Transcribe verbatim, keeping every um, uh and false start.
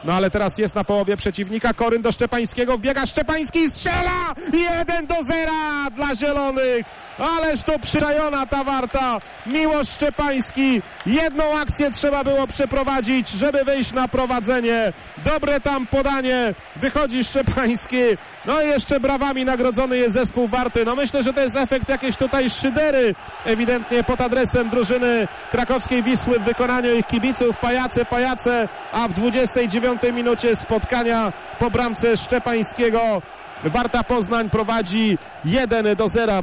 No ale teraz jest na połowie przeciwnika. Koryn do Szczepańskiego. Wbiega Szczepański i strzela! jeden do zera dla zielonych. Ależ to przyczajona ta Warta. Miłosz Szczepański. Jedną akcję trzeba było przeprowadzić, żeby wyjść na prowadzenie. Dobre tam podanie. Wychodzi Szczepański. No i jeszcze brawami nagrodzony jest zespół Warty. No myślę, że to jest efekt jakiejś tutaj szydery ewidentnie pod adresem drużyny krakowskiej Wisły w wykonaniu ich kibiców. Pajace, pajace, a w dwudziestej dziewiątej minucie spotkania po bramce Szczepańskiego Warta Poznań prowadzi jeden do zera.